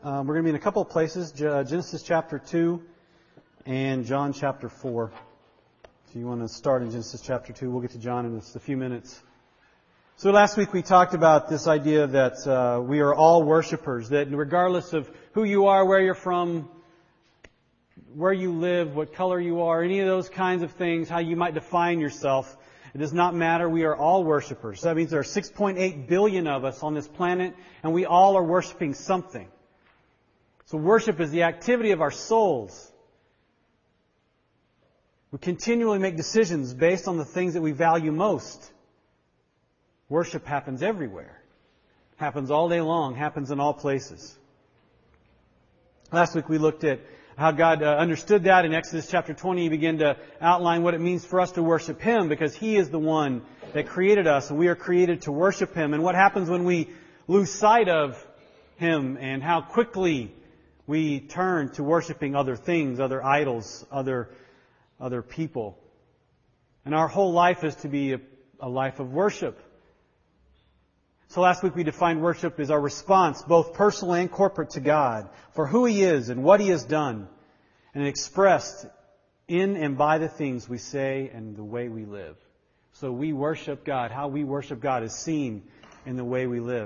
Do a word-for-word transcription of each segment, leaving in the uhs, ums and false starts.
Um, we're going to be in a couple of places, Genesis chapter two and John chapter four. If you want to start in Genesis chapter two, we'll get to John in just a few minutes. So last week we talked about this idea that uh, we are all worshipers, that regardless of who you are, where you're from, where you live, what color you are, any of those kinds of things, how you might define yourself, it does not matter. We are all worshipers. That means there are six point eight billion of us on this planet, and we all are worshiping something. So worship is the activity of our souls. We continually make decisions based on the things that we value most. Worship happens everywhere. Happens all day long. Happens in all places. Last week we looked at how God uh, understood that. In Exodus chapter twenty, He began to outline what it means for us to worship Him, because He is the one that created us, and we are created to worship Him. And what happens when we lose sight of Him, and how quickly we turn to worshiping other things, other idols, other other people. And our whole life is to be a, a life of worship. So last week we defined worship as our response, both personal and corporate, to God for who He is and what He has done, and expressed in and by the things we say and the way we live. So we worship God. How we worship God is seen in the way we live.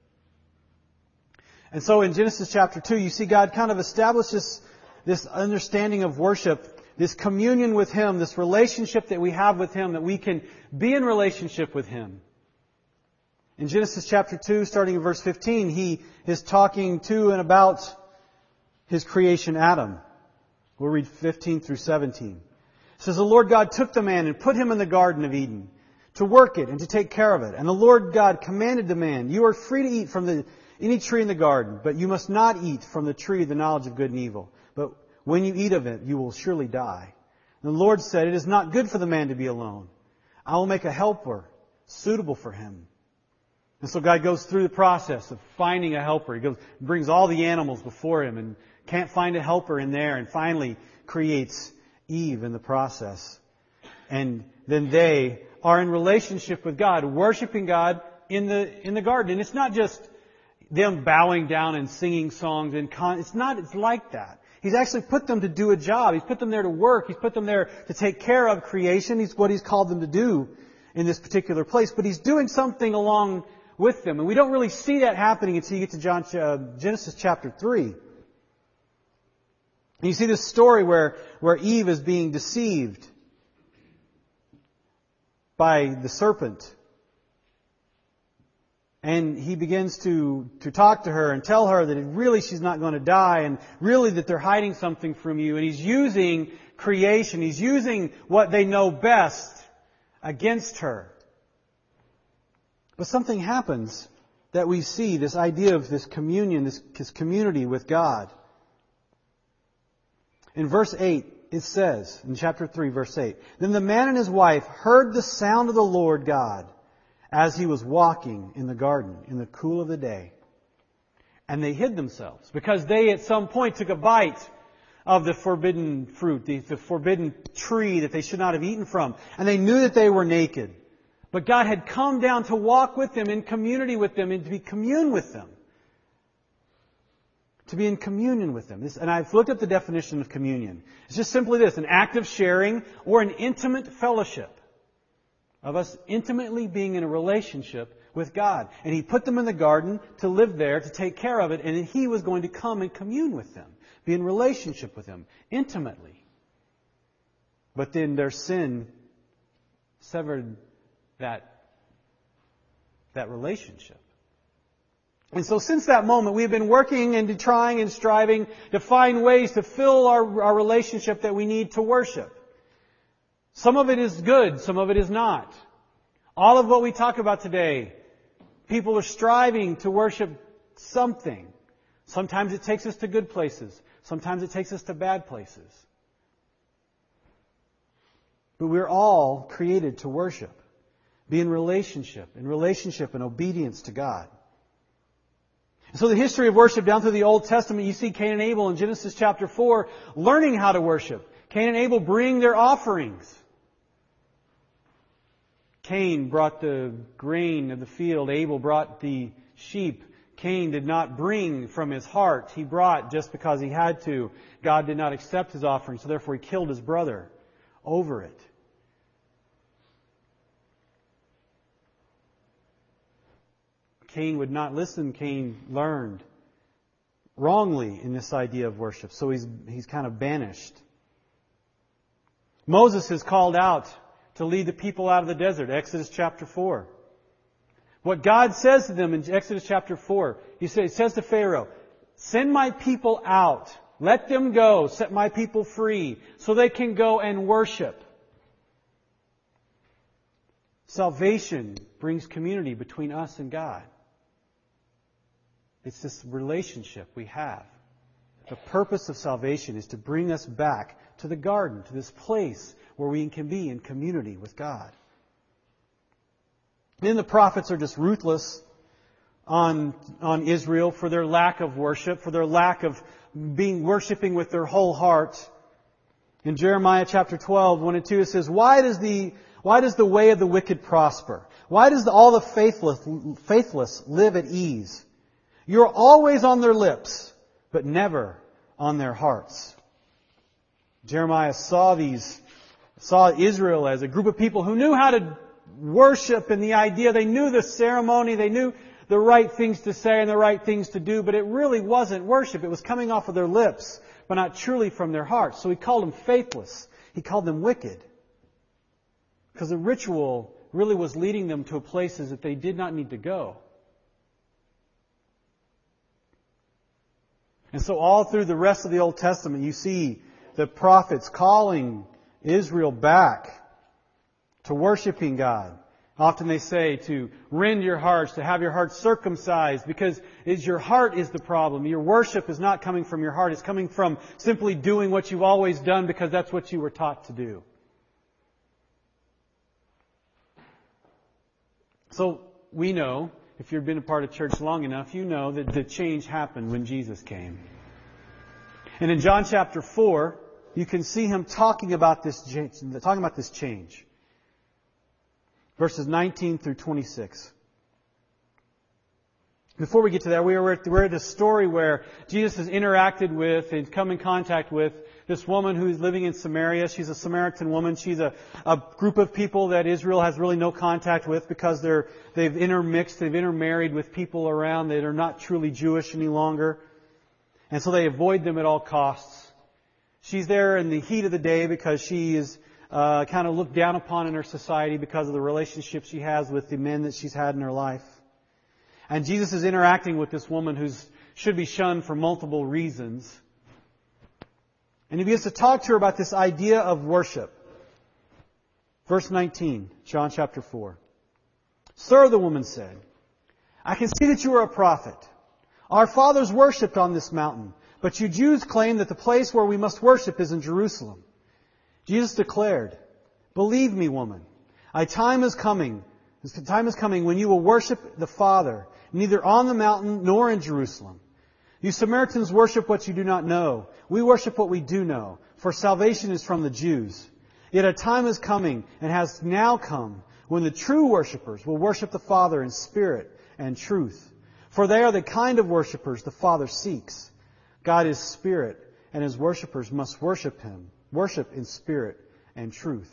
And so in Genesis chapter two, you see God kind of establishes this understanding of worship, this communion with Him, this relationship that we have with Him, that we can be in relationship with Him. In Genesis chapter two, starting in verse fifteen, He is talking to and about His creation, Adam. We'll read fifteen through seventeen. It says, "The Lord God took the man and put him in the Garden of Eden to work it and to take care of it. And the Lord God commanded the man, 'You are free to eat from the, any tree in the garden, but you must not eat from the tree of the knowledge of good and evil. But when you eat of it, you will surely die.' And the Lord said, 'It is not good for the man to be alone. I will make a helper suitable for him.' And so God goes through the process of finding a helper. He goes, brings all the animals before Him and can't find a helper in there, and finally creates Eve in the process. And then they are in relationship with God, worshiping God in the in the garden. And it's not just them bowing down and singing songs. And con- it's not. It's like that. He's actually put them to do a job. He's put them there to work. He's put them there to take care of creation. He's what He's called them to do in this particular place. But He's doing something along with them. And we don't really see that happening until you get to John, uh, Genesis chapter three. And you see this story where, where Eve is being deceived by the serpent. And he begins to, to talk to her and tell her that it really she's not going to die, and really that they're hiding something from you. And he's using creation. He's using what they know best against her. But something happens that we see, this idea of this communion, this, this community with God. In verse eight, it says, in chapter three, verse eight, "Then the man and his wife heard the sound of the Lord God as He was walking in the garden in the cool of the day. And they hid themselves, because they at some point took a bite of the forbidden fruit, the, the forbidden tree that they should not have eaten from. And they knew that they were naked. But God had come down to walk with them, in community with them, and to be commune with them. To be in communion with them. This, and I've looked at the definition of communion. It's just simply this: an act of sharing or an intimate fellowship. Of us intimately being in a relationship with God. And He put them in the garden to live there, to take care of it, and He was going to come and commune with them. Be in relationship with them, intimately. But then their sin severed that, that relationship. And so since that moment, we have been working and trying and striving to find ways to fill our, our relationship that we need to worship. Some of it is good, some of it is not. All of what we talk about today, people are striving to worship something. Sometimes it takes us to good places. Sometimes it takes us to bad places. But we're all created to worship. Be in relationship, in relationship and obedience to God. So the history of worship down through the Old Testament, you see Cain and Abel in Genesis chapter four learning how to worship. Cain and Abel bring their offerings. Cain brought the grain of the field. Abel brought the sheep. Cain did not bring from his heart. He brought just because he had to. God did not accept his offering, so therefore he killed his brother over it. Cain would not listen. Cain learned wrongly in this idea of worship, so he's, he's kind of banished. Moses is called out to lead the people out of the desert, Exodus chapter four. What God says to them in Exodus chapter four, He says, He says to Pharaoh, send my people out. Let them go. Set my people free so they can go and worship. Salvation brings community between us and God. It's this relationship we have. The purpose of salvation is to bring us back to the garden, to this place where we can be in community with God. Then the prophets are just ruthless on, on Israel for their lack of worship, for their lack of being worshiping with their whole heart. In Jeremiah chapter twelve, one and two, it says, Why does the, why does the way of the wicked prosper? Why does the, all the faithless, faithless live at ease? You're always on their lips, but never on their hearts. Jeremiah saw these, saw Israel as a group of people who knew how to worship and the idea, they knew the ceremony, they knew the right things to say and the right things to do, but it really wasn't worship. It was coming off of their lips, but not truly from their hearts. So he called them faithless. He called them wicked. Because the ritual really was leading them to places that they did not need to go. And so all through the rest of the Old Testament, you see the prophets calling Israel back to worshiping God. Often they say to rend your hearts, to have your heart circumcised, because it's your heart is the problem. Your worship is not coming from your heart. It's coming from simply doing what you've always done because that's what you were taught to do. So we know, if you've been a part of church long enough, you know that the change happened when Jesus came. And in John chapter four, you can see Him talking about this, talking about this change. Verses nineteen through twenty-six. Before we get to that, we are at, we're at a story where Jesus has interacted with and come in contact with this woman who's living in Samaria. She's a Samaritan woman. She's a, a group of people that Israel has really no contact with because they're, they've intermixed, they've intermarried with people around that are not truly Jewish any longer. And so they avoid them at all costs. She's there in the heat of the day because she is uh, kind of looked down upon in her society because of the relationship she has with the men that she's had in her life. And Jesus is interacting with this woman who should be shunned for multiple reasons. And he begins to talk to her about this idea of worship. Verse nineteen, John chapter four. Sir, the woman said, I can see that you are a prophet. Our fathers worshipped on this mountain, but you Jews claim that the place where we must worship is in Jerusalem. Jesus declared, Believe me, woman, a time is coming, the time is coming when you will worship the Father, neither on the mountain nor in Jerusalem. You Samaritans worship what you do not know. We worship what we do know, for salvation is from the Jews. Yet a time is coming, and has now come, when the true worshippers will worship the Father in spirit and truth. For they are the kind of worshippers the Father seeks. God is spirit, and His worshippers must worship Him, worship in spirit and truth.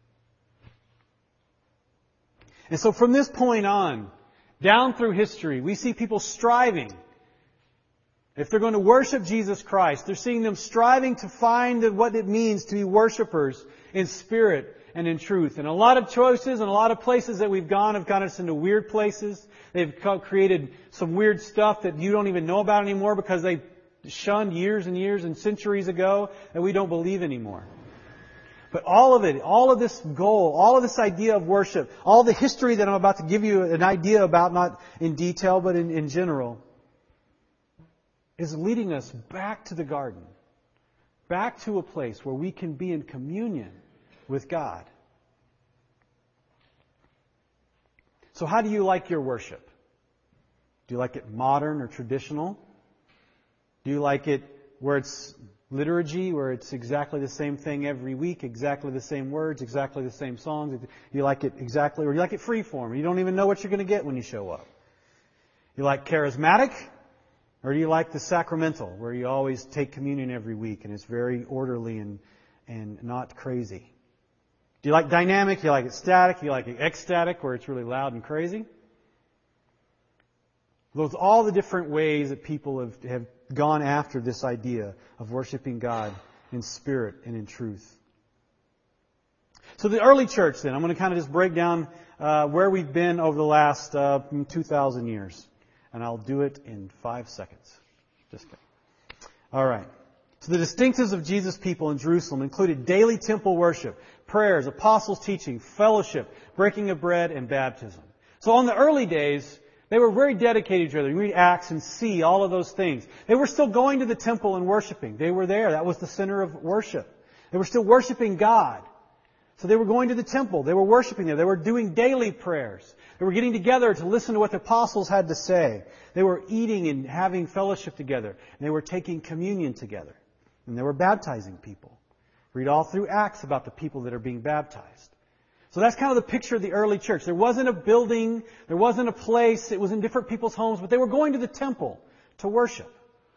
And so from this point on, down through history, we see people striving. If they're going to worship Jesus Christ, they're seeing them striving to find what it means to be worshipers in spirit and in truth. And a lot of choices and a lot of places that we've gone have got us into weird places. They've created some weird stuff that you don't even know about anymore because they shunned years and years and centuries ago that we don't believe anymore. But all of it, all of this goal, all of this idea of worship, all the history that I'm about to give you an idea about, not in detail, but in, in general, is leading us back to the garden. Back to a place where we can be in communion with God. So how do you like your worship? Do you like it modern or traditional? Do you like it where it's liturgy, where it's exactly the same thing every week, exactly the same words, exactly the same songs? Do you like it exactly, or do you like it free form? You don't even know what you're going to get when you show up. You like charismatic? Or do you like the sacramental, where you always take communion every week and it's very orderly and, and not crazy? Do you like dynamic? Do you like it static? Do you like it ecstatic, where it's really loud and crazy? Those are all the different ways that people have, have gone after this idea of worshiping God in spirit and in truth. So the early church then, I'm going to kind of just break down uh, where we've been over the last uh, two thousand years. And I'll do it in five seconds. Just kidding. All right. So the distinctives of Jesus' people in Jerusalem included daily temple worship, prayers, apostles' teaching, fellowship, breaking of bread, and baptism. So on the early days, they were very dedicated to each other. You read Acts and see all of those things. They were still going to the temple and worshiping. They were there. That was the center of worship. They were still worshiping God. So they were going to the temple. They were worshiping there. They were doing daily prayers. They were getting together to listen to what the apostles had to say. They were eating and having fellowship together. And they were taking communion together. And they were baptizing people. Read all through Acts about the people that are being baptized. So that's kind of the picture of the early church. There wasn't a building. There wasn't a place. It was in different people's homes. But they were going to the temple to worship.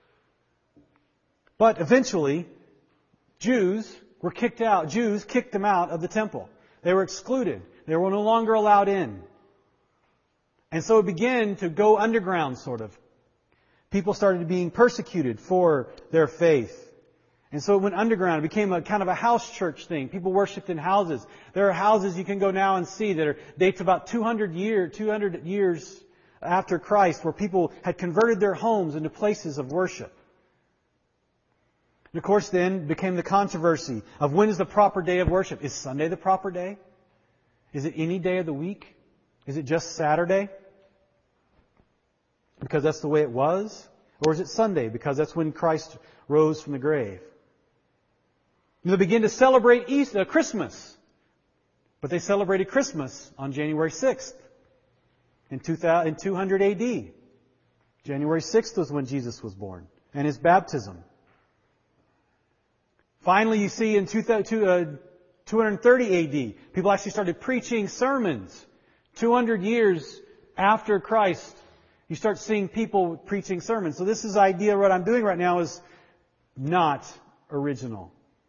But eventually, Jews were kicked out. Jews kicked them out of the temple. They were excluded. They were no longer allowed in. And so it began to go underground, sort of. People started being persecuted for their faith. And so it went underground. It became a kind of a house church thing. People worshipped in houses. There are houses you can go now and see that are dates about two hundred year, two hundred years after Christ, where people had converted their homes into places of worship. And of course then became the controversy of when is the proper day of worship. Is Sunday the proper day? Is it any day of the week? Is it just Saturday? Because that's the way it was? Or is it Sunday because that's when Christ rose from the grave? And they began to celebrate Easter, uh, Christmas. But they celebrated Christmas on January sixth in two hundred A D. January sixth was when Jesus was born and His baptism. Finally, you see in two hundred thirty A D, people actually started preaching sermons. two hundred years after Christ, you start seeing people preaching sermons. So this is the idea, what I'm doing right now is not original.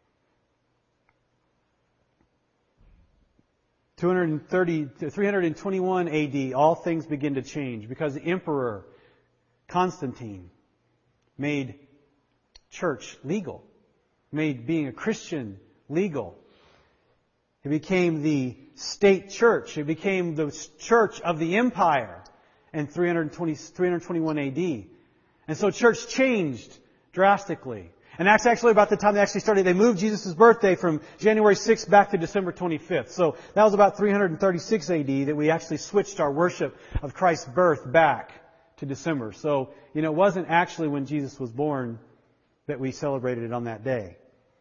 two hundred thirty, three hundred twenty-one A D, all things begin to change because the Emperor Constantine made church legal. Made being a Christian legal. It became the state church. It became the church of the empire in three hundred twenty, three hundred twenty-one A D. And so church changed drastically. And that's actually about the time they actually started. They moved Jesus' birthday from January sixth back to December twenty-fifth. So that was about three hundred thirty-six A D that we actually switched our worship of Christ's birth back to December. So, you know, it wasn't actually when Jesus was born that we celebrated it on that day.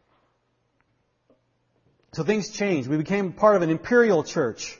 So things changed. We became part of an imperial church.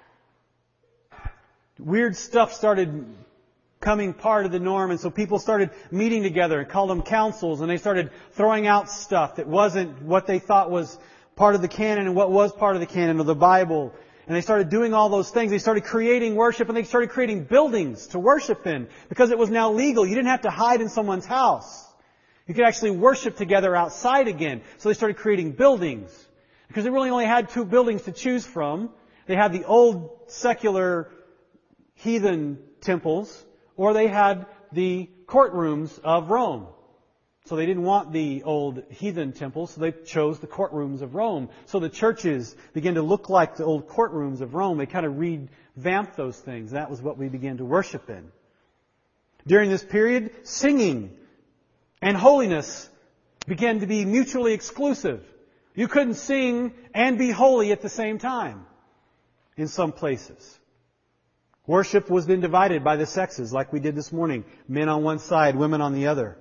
Weird stuff started becoming part of the norm, and so people started meeting together and called them councils, and they started throwing out stuff that wasn't what they thought was part of the canon and what was part of the canon of the Bible. And they started doing all those things. They started creating worship, and they started creating buildings to worship in because it was now legal. You didn't have to hide in someone's house. You could actually worship together outside again. So they started creating buildings because they really only had two buildings to choose from. They had the old secular heathen temples, or they had the courtrooms of Rome. So they didn't want the old heathen temples, so they chose the courtrooms of Rome. So the churches began to look like the old courtrooms of Rome. They kind of revamped those things. That was what we began to worship in. During this period, singing and holiness began to be mutually exclusive. You couldn't sing and be holy at the same time in some places. Worship was then divided by the sexes, like we did this morning. Men on one side, women on the other.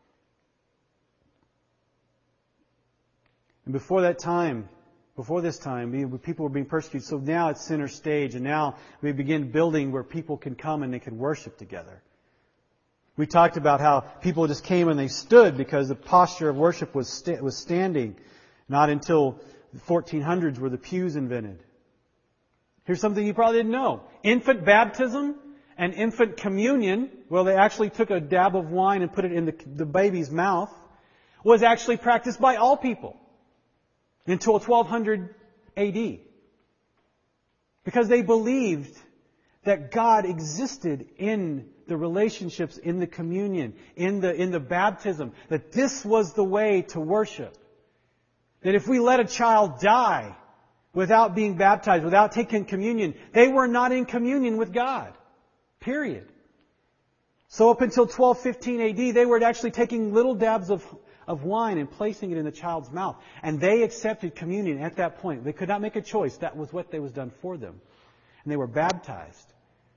And before that time, before this time, we, people were being persecuted. So now it's center stage, and now we begin building where people can come and they can worship together. We talked about how people just came and they stood because the posture of worship was sta- was standing. Not until the fourteen hundreds were the pews invented. Here's something you probably didn't know. Infant baptism and infant communion, well, they actually took a dab of wine and put it in the, the baby's mouth, was actually practiced by all people until twelve hundred A D. Because they believed that God existed in the relationships, in the communion, in the, in the baptism, that this was the way to worship. That if we let a child die without being baptized, without taking communion, they were not in communion with God. Period. So up until twelve fifteen A D, they were actually taking little dabs of, of wine and placing it in the child's mouth. And they accepted communion at that point. They could not make a choice. That was what they was done for them. And they were baptized.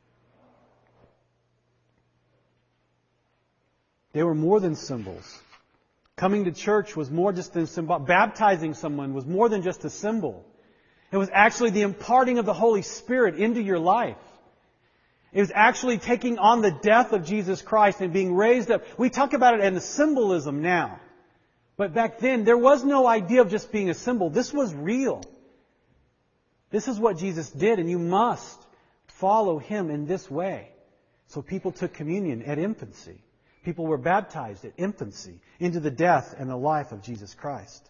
They were more than symbols. Coming to church was more just than symbol. Baptizing someone was more than just a symbol. It was actually the imparting of the Holy Spirit into your life. It was actually taking on the death of Jesus Christ and being raised up. We talk about it in the symbolism now. But back then, there was no idea of just being a symbol. This was real. This is what Jesus did, and you must follow Him in this way. So people took communion at infancy. People were baptized at infancy into the death and the life of Jesus Christ.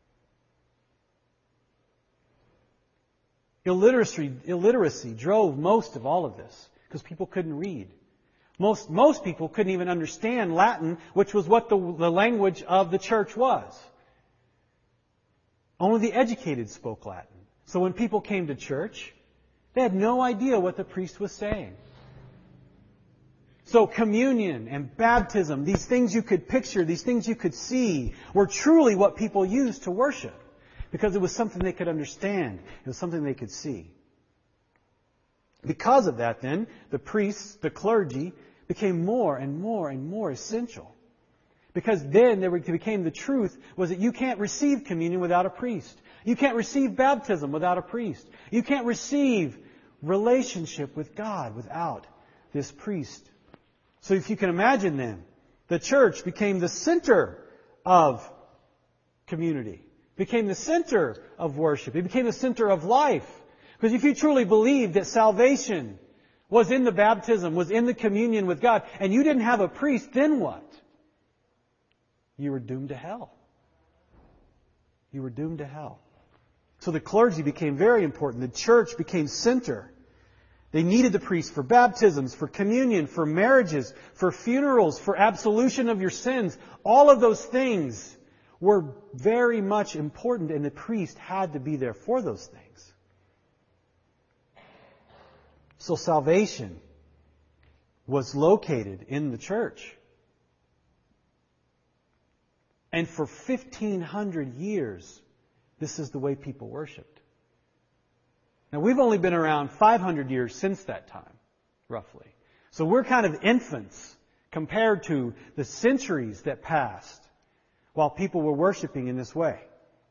Illiteracy, illiteracy drove most of all of this because people couldn't read. Most, most people couldn't even understand Latin, which was what the, the language of the church was. Only the educated spoke Latin. So when people came to church, they had no idea what the priest was saying. So communion and baptism, these things you could picture, these things you could see, were truly what people used to worship. Because it was something they could understand. It was something they could see. Because of that, then, the priests, the clergy, became more and more and more essential. Because then there became the truth was that you can't receive communion without a priest. You can't receive baptism without a priest. You can't receive relationship with God without this priest. So if you can imagine then, the church became the center of community. Became the center of worship. It became the center of life. Because if you truly believed that salvation was in the baptism, was in the communion with God, and you didn't have a priest, then what? You were doomed to hell. You were doomed to hell. So the clergy became very important. The church became center. They needed the priest for baptisms, for communion, for marriages, for funerals, for absolution of your sins. All of those things were very much important, and the priest had to be there for those things. So salvation was located in the church. And for fifteen hundred years, this is the way people worshipped. Now, we've only been around five hundred years since that time, roughly. So we're kind of infants compared to the centuries that passed while people were worshiping in this way.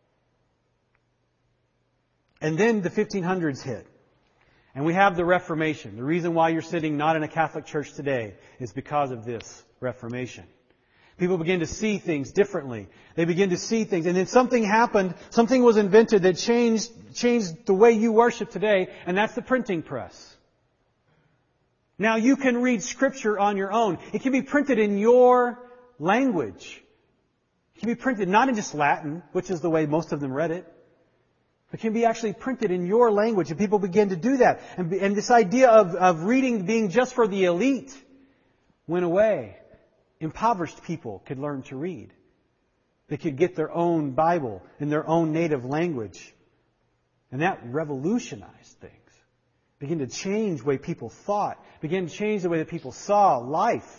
And then the fifteen hundreds hit. And we have the Reformation. The reason why you're sitting not in a Catholic church today is because of this Reformation. People begin to see things differently. They begin to see things. And then something happened, something was invented that changed, changed the way you worship today, and that's the printing press. Now you can read Scripture on your own. It can be printed in your language. It can be printed not in just Latin, which is the way most of them read it. It can be actually printed in your language, and people begin to do that. And, and this idea of, of reading being just for the elite went away. Impoverished people could learn to read. They could get their own Bible in their own native language. And that revolutionized things. Began to change the way people thought. Began to change the way that people saw life.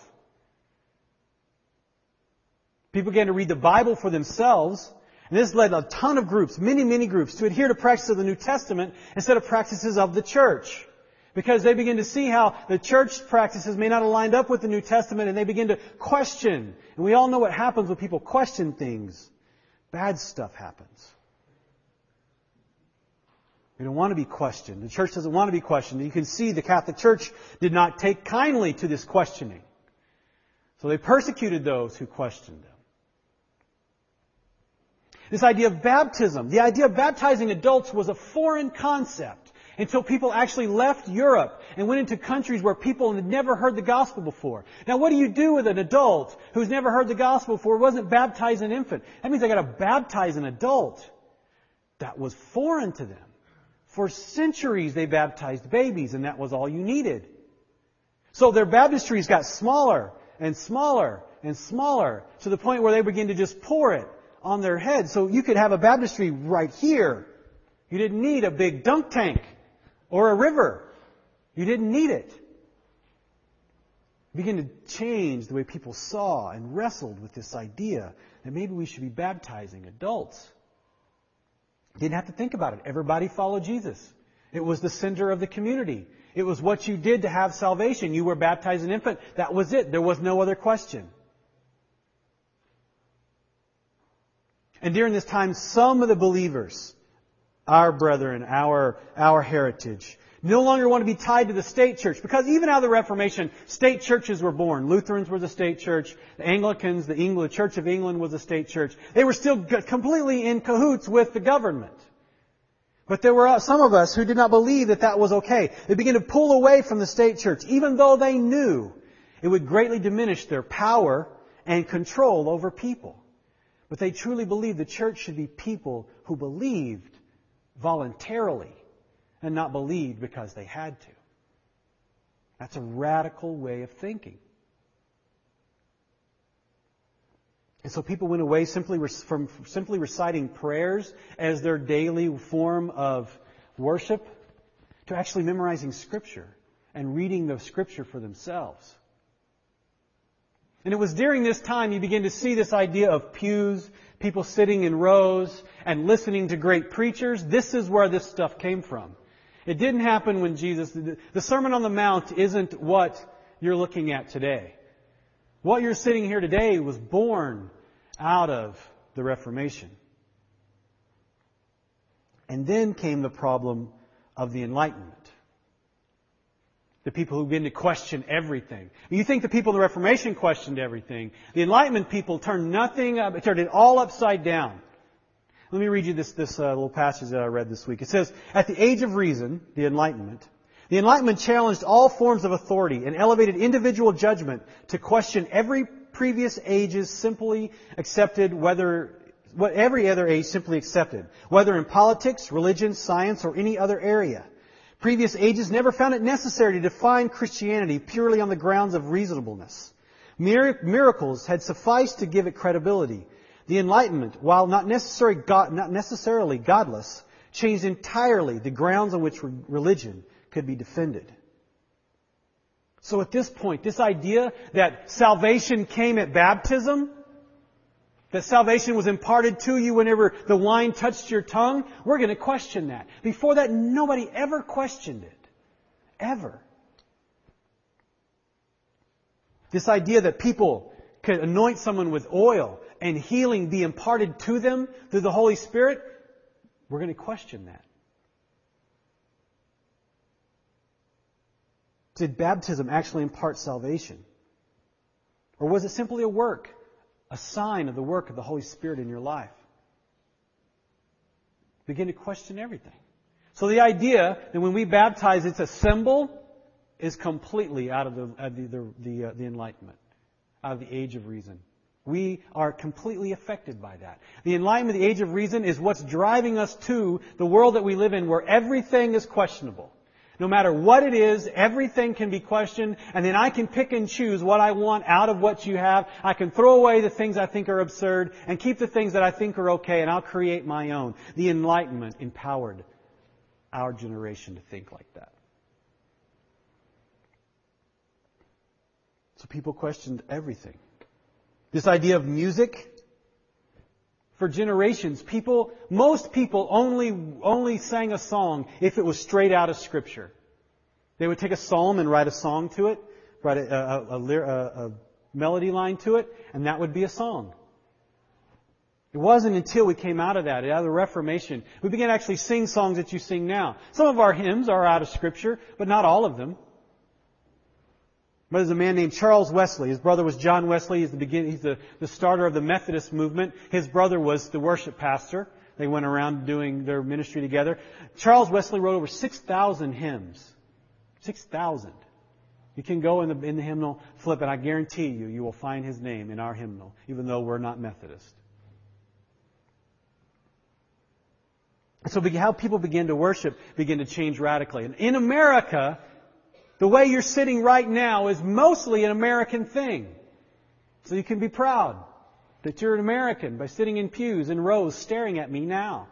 People began to read the Bible for themselves. And this led a ton of groups, many, many groups, to adhere to practices of the New Testament instead of practices of the church. Because they begin to see how the church practices may not have lined up with the New Testament, and they begin to question. And we all know what happens when people question things. Bad stuff happens. We don't want to be questioned. The church doesn't want to be questioned. You can see the Catholic Church did not take kindly to this questioning. So they persecuted those who questioned them. This idea of baptism, the idea of baptizing adults was a foreign concept. until people actually left Europe and went into countries where people had never heard the gospel before. Now, what do you do with an adult who's never heard the gospel before, wasn't baptized an infant? That means I got to baptize an adult. That was foreign to them. For centuries they baptized babies, and that was all you needed. So their baptistries got smaller and smaller and smaller to the point where they began to just pour it on their head. So you could have a baptistry right here. You didn't need a big dunk tank or a river. You didn't need it. It began to change the way people saw and wrestled with this idea that maybe we should be baptizing adults. Didn't have to think about it. Everybody followed Jesus. It was the center of the community. It was what you did to have salvation. You were baptized an infant. That was it. There was no other question. And during this time, some of the believers, our brethren, our, our heritage, no longer want to be tied to the state church. Because even out of the Reformation, state churches were born. Lutherans were the state church. The Anglicans, the England, Church of England was a state church. They were still completely in cahoots with the government. But there were some of us who did not believe that that was okay. They began to pull away from the state church, even though they knew it would greatly diminish their power and control over people. But they truly believed the church should be people who believed voluntarily and not believed because they had to. That's a radical way of thinking. And so people went away simply from simply reciting prayers as their daily form of worship to actually memorizing Scripture and reading the Scripture for themselves. And it was during this time you begin to see this idea of pews, people sitting in rows and listening to great preachers. This is where this stuff came from. It didn't happen when Jesus... The Sermon on the Mount isn't what you're looking at today. What you're sitting here today was born out of the Reformation. And then came the problem of the Enlightenment. The people who begin to question everything. You think the people in the Reformation questioned everything. The Enlightenment people turned nothing up, turned it all upside down. Let me read you this, this uh, little passage that I read this week. It says, at the age of reason, the Enlightenment, the Enlightenment challenged all forms of authority and elevated individual judgment to question every previous age's simply accepted, whether what every other age simply accepted, whether in politics, religion, science, or any other area. Previous ages never found it necessary to define Christianity purely on the grounds of reasonableness. Miracles had sufficed to give it credibility. The Enlightenment, while not necessarily, God, not necessarily godless, changed entirely the grounds on which religion could be defended. So at this point, this idea that salvation came at baptism, that salvation was imparted to you whenever the wine touched your tongue, we're going to question that. Before that, nobody ever questioned it. Ever. This idea that people could anoint someone with oil and healing be imparted to them through the Holy Spirit, we're going to question that. Did baptism actually impart salvation? Or was it simply a work, a sign of the work of the Holy Spirit in your life? Begin to question everything. So the idea that when we baptize, it's a symbol, is completely out of the of the the, the, uh, the Enlightenment, out of the age of reason. We are completely affected by that. The Enlightenment, the age of reason, is what's driving us to the world that we live in, where everything is questionable. No matter what it is, everything can be questioned, and then I can pick and choose what I want out of what you have. I can throw away the things I think are absurd and keep the things that I think are okay, and I'll create my own. The Enlightenment empowered our generation to think like that. So people questioned everything. This idea of music, for generations, people, most people only, only sang a song if it was straight out of Scripture. They would take a psalm and write a song to it, write a, a, a, a, a melody line to it, and that would be a song. It wasn't until we came out of that, out of the Reformation, we began to actually sing songs that you sing now. Some of our hymns are out of Scripture, but not all of them. But there's a man named Charles Wesley. His brother was John Wesley. He's the begin, he's the, the starter of the Methodist movement. His brother was the worship pastor They went around doing their ministry together. Charles Wesley wrote over six thousand hymns. six thousand. You can go in the, in the hymnal, flip it. I guarantee you, you will find his name in our hymnal, even though we're not Methodist. So how people begin to worship begin to change radically. And in America, the way you're sitting right now is mostly an American thing. So you can be proud that you're an American by sitting in pews in rows staring at me now.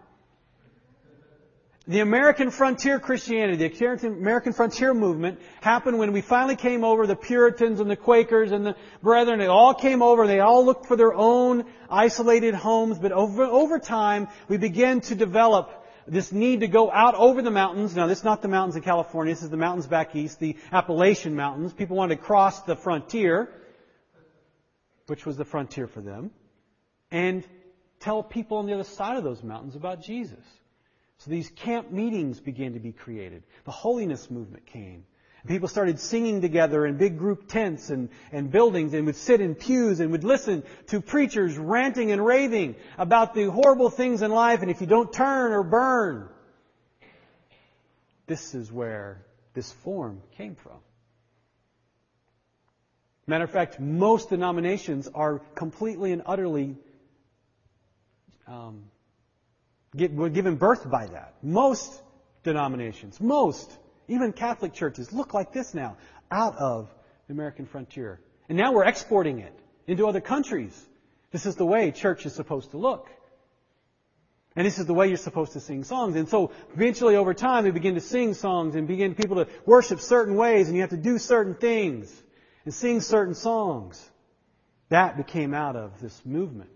The American frontier Christianity, the American frontier movement happened when we finally came over, the Puritans and the Quakers and the Brethren, they all came over, they all looked for their own isolated homes, but over, over time we began to develop this need to go out over the mountains. Now, this is not the mountains in California. This is the mountains back east, the Appalachian Mountains. People wanted to cross the frontier, which was the frontier for them, and tell people on the other side of those mountains about Jesus. So these camp meetings began to be created. The holiness movement came. People started singing together in big group tents and, and buildings and would sit in pews and would listen to preachers ranting and raving about the horrible things in life and if you don't turn or burn. This is where this form came from. Matter of fact, most denominations are completely and utterly um, get, were given birth by that. Most denominations, most Even Catholic churches look like this now, out of the American frontier. And now we're exporting it into other countries. This is the way church is supposed to look. And this is the way you're supposed to sing songs. And so eventually over time we begin to sing songs and begin people to worship certain ways and you have to do certain things and sing certain songs. That became out of this movement.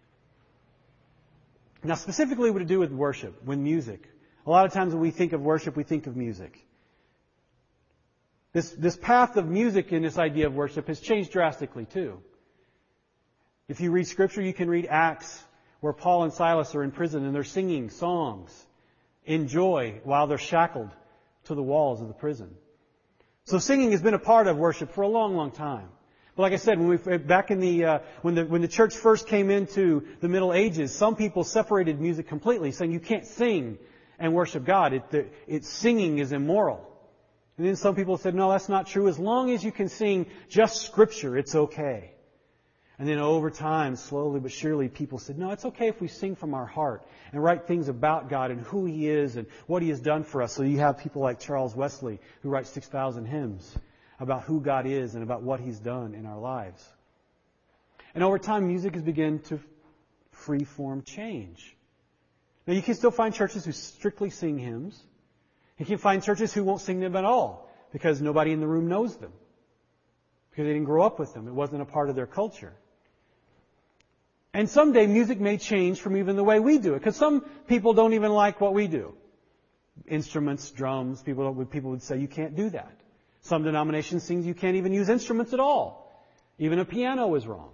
Now specifically what to do with worship, with music. A lot of times when we think of worship, we think of music. This, this path of music in this idea of worship has changed drastically too. If you read Scripture, you can read Acts where Paul and Silas are in prison and they're singing songs in joy while they're shackled to the walls of the prison. So singing has been a part of worship for a long, long time. But like I said, when we back in the uh, when the when the church first came into the Middle Ages, some people separated music completely, saying you can't sing and worship God. It, the, it singing is immoral. And then some people said, no, that's not true. As long as you can sing just Scripture, it's okay. And then over time, slowly but surely, people said, no, it's okay if we sing from our heart and write things about God and who He is and what He has done for us. So you have people like Charles Wesley who writes six thousand hymns about who God is and about what He's done in our lives. And over time, music has begun to free-form change. Now, you can still find churches who strictly sing hymns. You can find churches who won't sing them at all because nobody in the room knows them. Because they didn't grow up with them. It wasn't a part of their culture. And someday music may change from even the way we do it. Because some people don't even like what we do. Instruments, drums, people, don't, people would say you can't do that. Some denominations sing you can't even use instruments at all. Even a piano is wrong.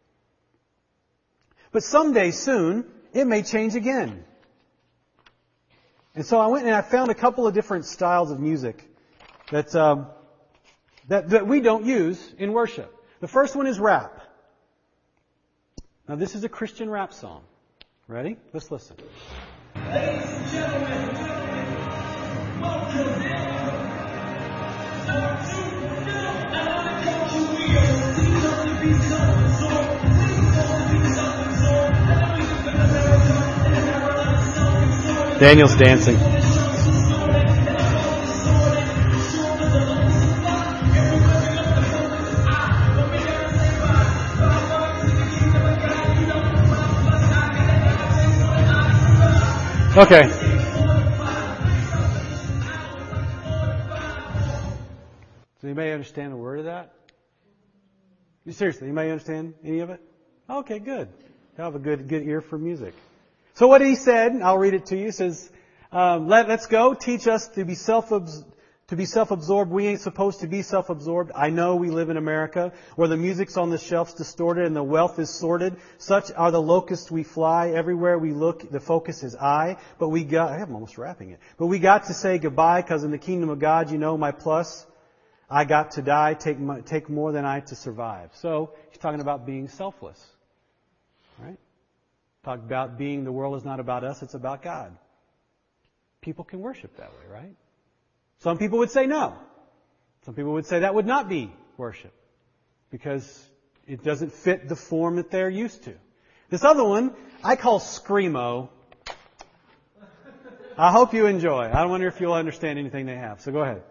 But someday soon, it may change again. And so I went and I found a couple of different styles of music that, um, that, that we don't use in worship. The first one is rap. Now this is a Christian rap song. Ready? Let's listen. Ladies and gentlemen, welcome. Daniel's dancing. Okay. Does anybody understand a word of that? Seriously, anybody understand any of it? Okay, good. You have a good good ear for music. So what he said, I'll read it to you. He says, um, Let, let's go. Teach us to be self to be self-absorbed. We ain't supposed to be self-absorbed. I know we live in America where the music's on the shelves distorted and the wealth is sordid. Such are the locusts we fly. Everywhere we look, the focus is I. But we got, I'm almost wrapping it. But we got to say goodbye because in the kingdom of God, you know my plus. I got to die. Take, my, take more than I to survive. So he's talking about being selfless. Right? Talk about being the world is not about us, it's about God. People can worship that way, right? Some people would say no. Some people would say that would not be worship because it doesn't fit the form that they're used to. This other one, I call Screamo. I hope you enjoy. I wonder if you'll understand anything they have. So go ahead.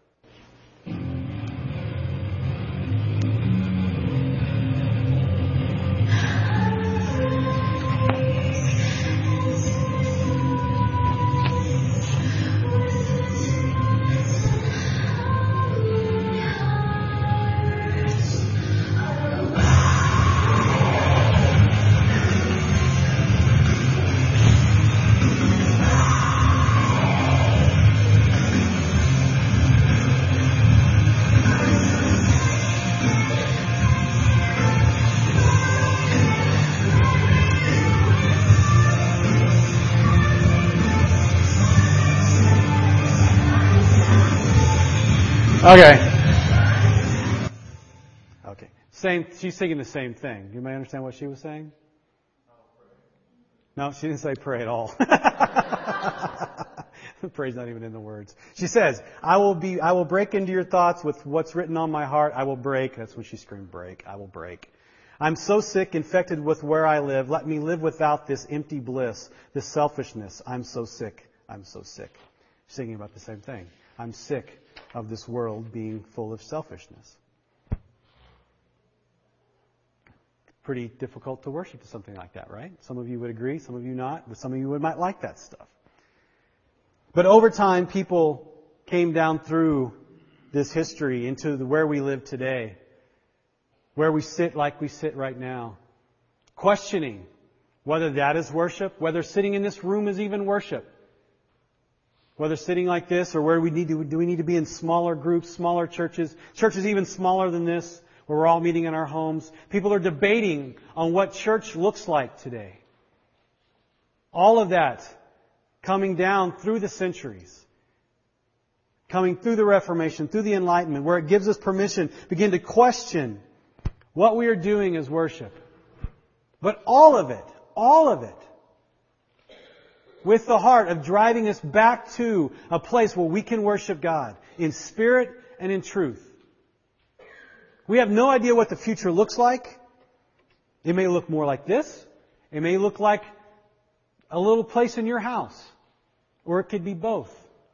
Okay. Okay. Same. She's singing the same thing. You may understand what she was saying? No, she didn't say pray at all. Pray's not even in the words. She says, I will be, I will break into your thoughts with what's written on my heart. I will break. That's when she screamed break. I will break. I'm so sick, infected with where I live. Let me live without this empty bliss, this selfishness. I'm so sick. I'm so sick. Singing about the same thing. I'm sick of this world being full of selfishness. Pretty difficult to worship to something like that, right? Some of you would agree, some of you not, but some of you would, might like that stuff. But over time, people came down through this history into the, where we live today, where we sit like we sit right now, questioning whether that is worship, whether sitting in this room is even worship. Whether sitting like this or where we need to, do we need to be in smaller groups, smaller churches, churches even smaller than this, where we're all meeting in our homes. People are debating on what church looks like today. All of that coming down through the centuries, coming through the Reformation, through the Enlightenment, where it gives us permission to begin to question what we are doing as worship. But all of it, all of it, with the heart of driving us back to a place where we can worship God in spirit and in truth. We have no idea what the future looks like. It may look more like this. It may look like a little place in your house. Or it could be both.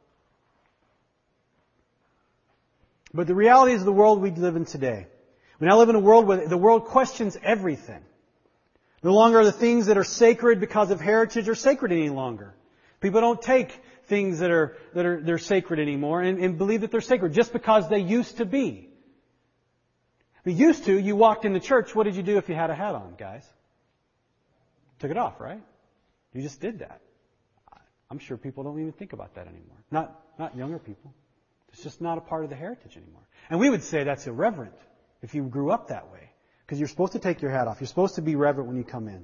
But the reality is the world we live in today. We now live in a world where the world questions everything. No longer are the things that are sacred because of heritage are sacred any longer. People don't take things that are that are they're sacred anymore and, and believe that they're sacred just because they used to be. But used to, you walked in the church, what did you do if you had a hat on, guys? Took it off, right? You just did that. I'm sure people don't even think about that anymore. Not not younger people. It's just not a part of the heritage anymore. And we would say that's irreverent if you grew up that way. Because you're supposed to take your hat off. You're supposed to be reverent when you come in.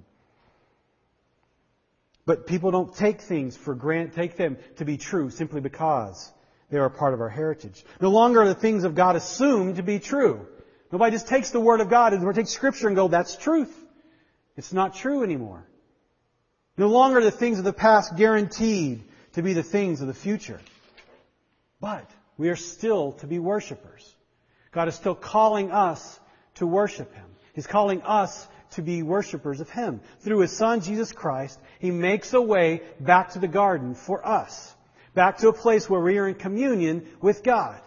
But people don't take things for granted, take them to be true simply because they are a part of our heritage. No longer are the things of God assumed to be true. Nobody just takes the Word of God and takes Scripture and go, that's truth. It's not true anymore. No longer are the things of the past guaranteed to be the things of the future. But we are still to be worshipers. God is still calling us to worship Him. He's calling us to be worshipers of Him. Through His Son, Jesus Christ, He makes a way back to the garden for us. Back to a place where we are in communion with God.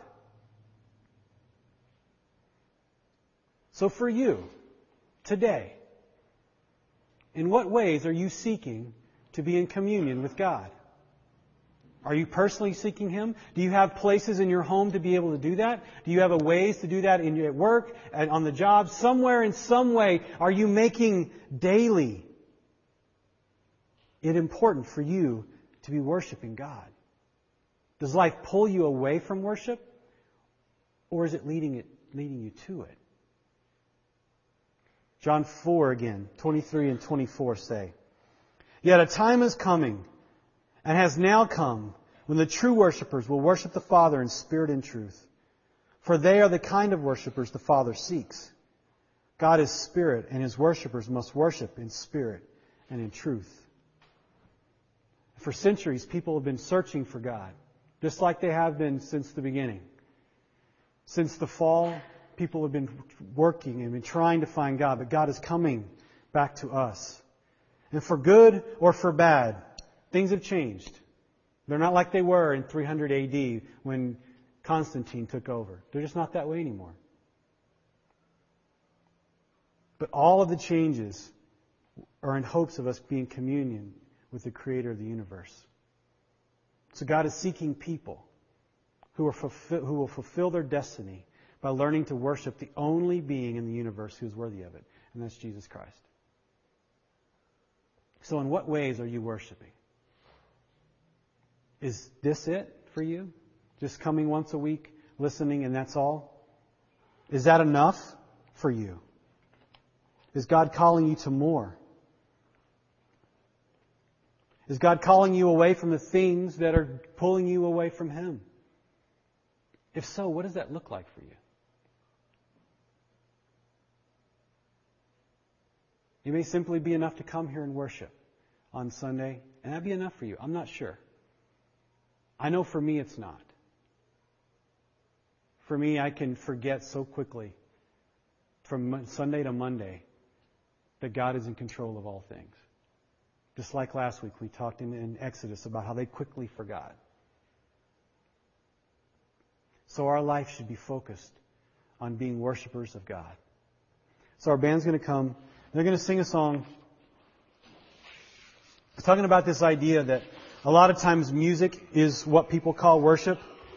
So for you, today, in what ways are you seeking to be in communion with God? Are you personally seeking Him? Do you have places in your home to be able to do that? Do you have a ways to do that in your, at work, and on the job? Somewhere in some way, are you making daily it important for you to be worshiping God? Does life pull you away from worship? Or is it leading it, leading you to it? John four again, twenty-three and twenty-four say, Yet a time is coming, and has now come, when the true worshipers will worship the Father in spirit and truth. For they are the kind of worshipers the Father seeks. God is spirit, and His worshipers must worship in spirit and in truth. For centuries, people have been searching for God, just like they have been since the beginning. Since the fall, people have been working and been trying to find God, but God is coming back to us. And for good or for bad, things have changed. They're not like they were in three hundred A D when Constantine took over. They're just not that way anymore. But all of the changes are in hopes of us being in communion with the Creator of the universe. So God is seeking people who are fulfill, who will fulfill their destiny by learning to worship the only being in the universe who is worthy of it, and that's Jesus Christ. So in what ways are you worshiping? Is this it for you? Just coming once a week, listening, and that's all? Is that enough for you? Is God calling you to more? Is God calling you away from the things that are pulling you away from Him? If so, what does that look like for you? It may simply be enough to come here and worship on Sunday, and that'd be enough for you. I'm not sure. I know for me it's not. For me, I can forget so quickly from Sunday to Monday that God is in control of all things. Just like last week, we talked in, in Exodus about how they quickly forgot. So our life should be focused on being worshipers of God. So our band's going to come. They're going to sing a song. It's talking about this idea that a lot of times music is what people call worship.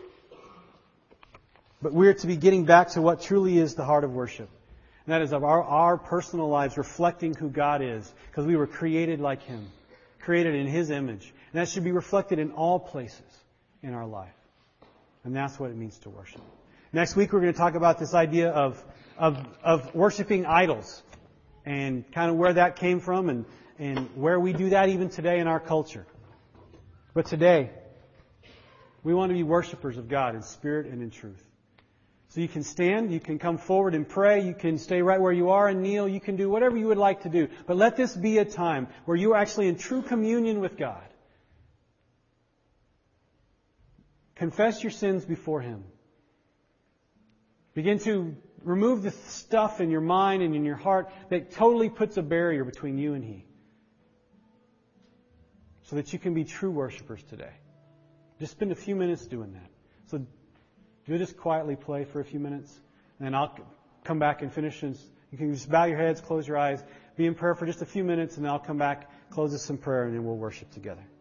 But we're to be getting back to what truly is the heart of worship. And that is of our, our personal lives reflecting who God is. Because we were created like Him. Created in His image. And that should be reflected in all places in our life. And that's what it means to worship. Next week we're going to talk about this idea of, of, of worshiping idols. And kind of where that came from and, and where we do that even today in our culture. But today, we want to be worshipers of God in spirit and in truth. So you can stand, you can come forward and pray, you can stay right where you are and kneel, you can do whatever you would like to do. But let this be a time where you are actually in true communion with God. Confess your sins before Him. Begin to remove the stuff in your mind and in your heart that totally puts a barrier between you and He. So that you can be true worshipers today. Just spend a few minutes doing that. So do just quietly play for a few minutes, and then I'll come back and finish. And you can just bow your heads, close your eyes, be in prayer for just a few minutes, and then I'll come back, close us in prayer, and then we'll worship together.